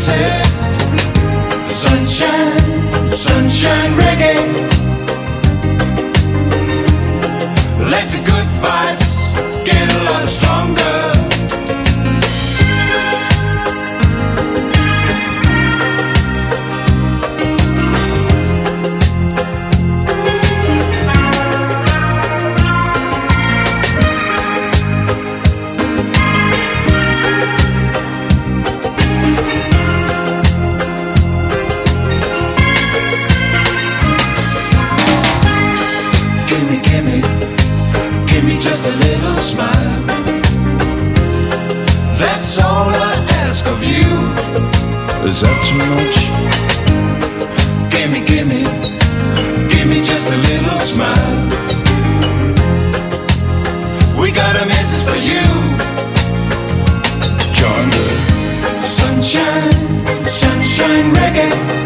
said, sunshine, sunshine reggae. Let the good vibes get a lot stronger. Give me just a little smile. That's all I ask of you. Is that too much? Give me just a little smile. We got a message for you. Join the sunshine, sunshine reggae.